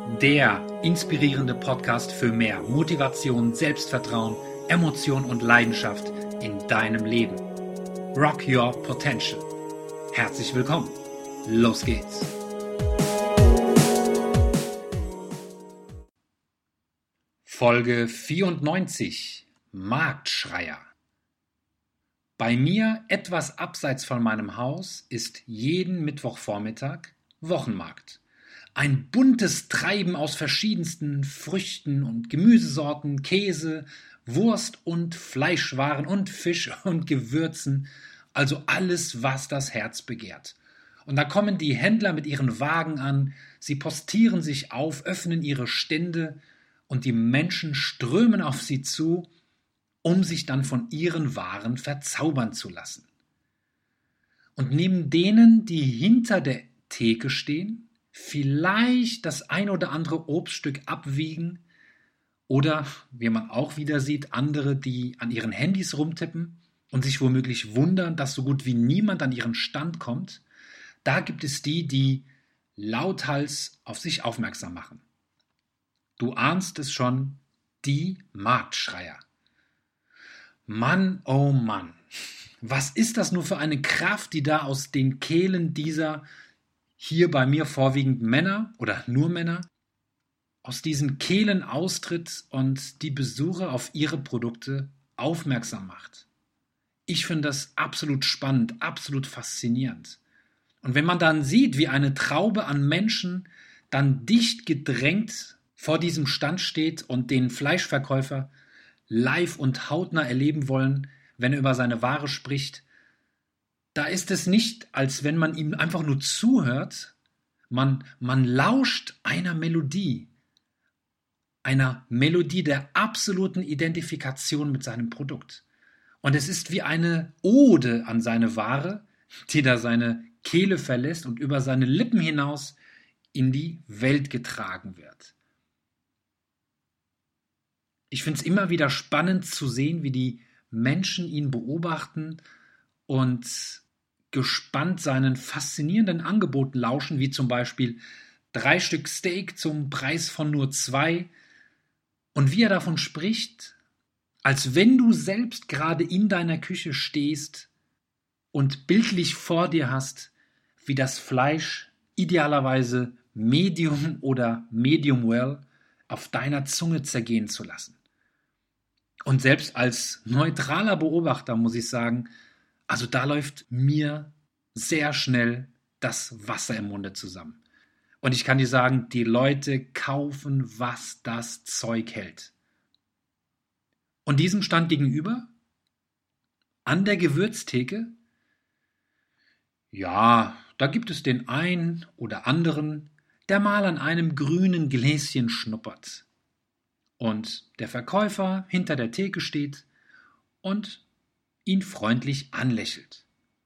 Der inspirierende Podcast für mehr Motivation, Selbstvertrauen, Emotion und Leidenschaft in deinem Leben. Rock Your Potential. Herzlich willkommen. Los geht's. Folge 94. Marktschreier. Bei mir, etwas abseits von meinem Haus, ist jeden Mittwochvormittag Wochenmarkt. Ein buntes Treiben aus verschiedensten Früchten und Gemüsesorten, Käse, Wurst und Fleischwaren und Fisch und Gewürzen, also alles, was das Herz begehrt. Und da kommen die Händler mit ihren Wagen an, sie postieren sich auf, öffnen ihre Stände und die Menschen strömen auf sie zu, um sich dann von ihren Waren verzaubern zu lassen. Und neben denen, die hinter der Theke stehen, vielleicht das ein oder andere Obststück abwiegen oder, wie man auch wieder sieht, andere, die an ihren Handys rumtippen und sich womöglich wundern, dass so gut wie niemand an ihren Stand kommt, da gibt es die, die lauthals auf sich aufmerksam machen. Du ahnst es schon, die Marktschreier. Mann, oh Mann, was ist das nur für eine Kraft, die da aus den Kehlen dieser hier bei mir vorwiegend Männer oder nur Männer, aus diesen Kehlen austritt und die Besucher auf ihre Produkte aufmerksam macht. Ich finde das absolut spannend, absolut faszinierend. Und wenn man dann sieht, wie eine Traube an Menschen dann dicht gedrängt vor diesem Stand steht und den Fleischverkäufer live und hautnah erleben wollen, wenn er über seine Ware spricht, da ist es nicht, als wenn man ihm einfach nur zuhört, man lauscht einer Melodie der absoluten Identifikation mit seinem Produkt. Und es ist wie eine Ode an seine Ware, die da seine Kehle verlässt und über seine Lippen hinaus in die Welt getragen wird. Ich finde es immer wieder spannend zu sehen, wie die Menschen ihn beobachten und gespannt seinen faszinierenden Angeboten lauschen, wie zum Beispiel 3 Stück Steak zum Preis von nur 2 und wie er davon spricht, als wenn du selbst gerade in deiner Küche stehst und bildlich vor dir hast, wie das Fleisch idealerweise medium oder medium well auf deiner Zunge zergehen zu lassen. Und selbst als neutraler Beobachter muss ich sagen, also da läuft mir sehr schnell das Wasser im Munde zusammen. Und ich kann dir sagen, die Leute kaufen, was das Zeug hält. Und diesem Stand gegenüber, an der Gewürztheke, ja, da gibt es den einen oder anderen, der mal an einem grünen Gläschen schnuppert. Und der Verkäufer hinter der Theke steht und ihn freundlich anlächelt.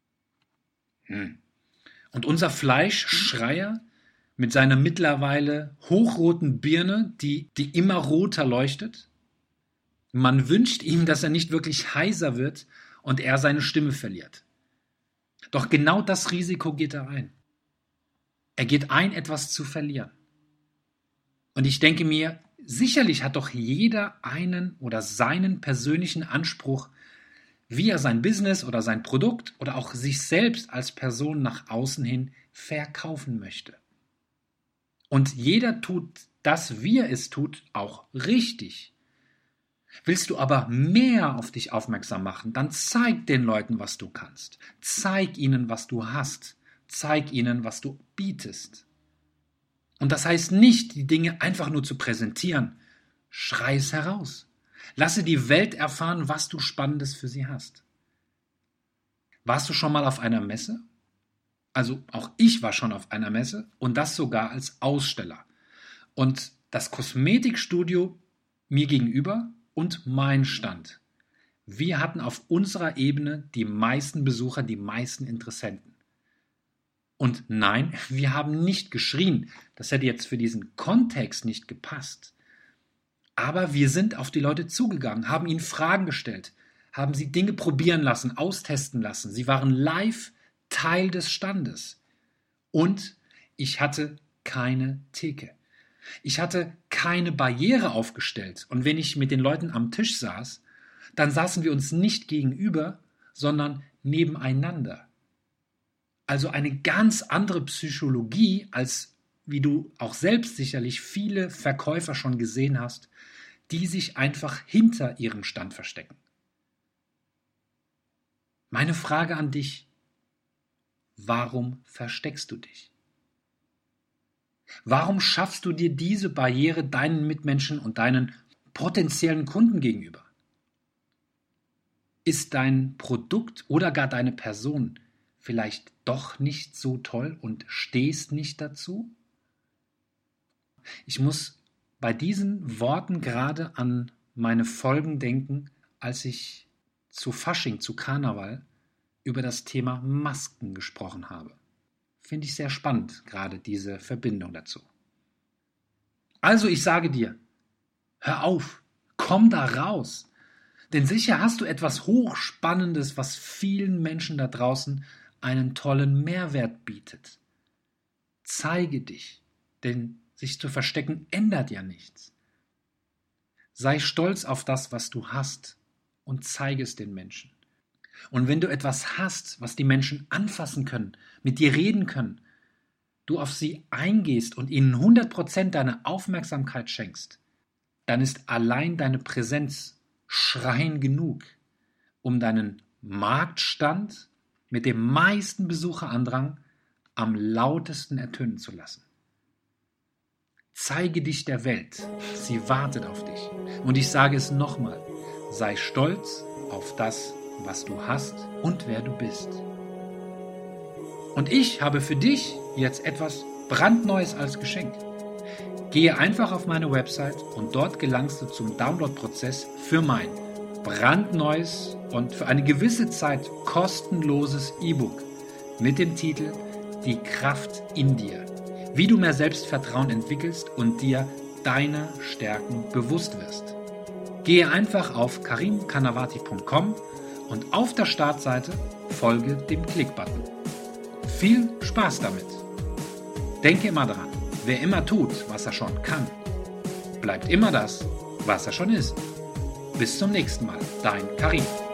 Und unser Fleischschreier mit seiner mittlerweile hochroten Birne, die immer roter leuchtet, man wünscht ihm, dass er nicht wirklich heiser wird und er seine Stimme verliert. Doch genau das Risiko geht er ein. Er geht ein, etwas zu verlieren. Und ich denke mir, sicherlich hat doch jeder einen oder seinen persönlichen Anspruch, wie er sein Business oder sein Produkt oder auch sich selbst als Person nach außen hin verkaufen möchte. Und jeder tut das, wie er es tut, auch richtig. Willst du aber mehr auf dich aufmerksam machen, dann zeig den Leuten, was du kannst. Zeig ihnen, was du hast. Zeig ihnen, was du bietest. Und das heißt nicht, die Dinge einfach nur zu präsentieren. Schrei es heraus. Lasse die Welt erfahren, was du Spannendes für sie hast. Warst du schon mal auf einer Messe? Also auch ich war schon auf einer Messe und das sogar als Aussteller. Und das Kosmetikstudio mir gegenüber und mein Stand. Wir hatten auf unserer Ebene die meisten Besucher, die meisten Interessenten. Und nein, wir haben nicht geschrien. Das hätte jetzt für diesen Kontext nicht gepasst. Aber wir sind auf die Leute zugegangen, haben ihnen Fragen gestellt, haben sie Dinge probieren lassen, austesten lassen. Sie waren live Teil des Standes. Und ich hatte keine Theke. Ich hatte keine Barriere aufgestellt und wenn ich mit den Leuten am Tisch saß, dann saßen wir uns nicht gegenüber, sondern nebeneinander. Also eine ganz andere Psychologie, als wie du auch selbst sicherlich viele Verkäufer schon gesehen hast, die sich einfach hinter ihrem Stand verstecken. Meine Frage an dich: Warum versteckst du dich? Warum schaffst du dir diese Barriere deinen Mitmenschen und deinen potenziellen Kunden gegenüber? Ist dein Produkt oder gar deine Person vielleicht doch nicht so toll und stehst nicht dazu? Ich muss bei diesen Worten gerade an meine Folgen denken, als ich zu Fasching, zu Karneval, über das Thema Masken gesprochen habe. Finde ich sehr spannend, gerade diese Verbindung dazu. Also ich sage dir, hör auf, komm da raus. Denn sicher hast du etwas Hochspannendes, was vielen Menschen da draußen einen tollen Mehrwert bietet. Zeige dich, denn sich zu verstecken ändert ja nichts. Sei stolz auf das, was du hast und zeige es den Menschen. Und wenn du etwas hast, was die Menschen anfassen können, mit dir reden können, du auf sie eingehst und ihnen 100% deine Aufmerksamkeit schenkst, dann ist allein deine Präsenz Schreien genug, um deinen Marktstand mit dem meisten Besucherandrang am lautesten ertönen zu lassen. Zeige dich der Welt, sie wartet auf dich. Und ich sage es nochmal, sei stolz auf das, was du hast und wer du bist. Und ich habe für dich jetzt etwas brandneues als Geschenk. Gehe einfach auf meine Website und dort gelangst du zum Download-Prozess für mein brandneues und für eine gewisse Zeit kostenloses E-Book mit dem Titel Die Kraft in dir. Wie du mehr Selbstvertrauen entwickelst und dir deiner Stärken bewusst wirst. Gehe einfach auf karimkanavati.com und auf der Startseite folge dem Klick-Button. Viel Spaß damit! Denke immer daran, wer immer tut, was er schon kann, bleibt immer das, was er schon ist. Bis zum nächsten Mal, dein Karim.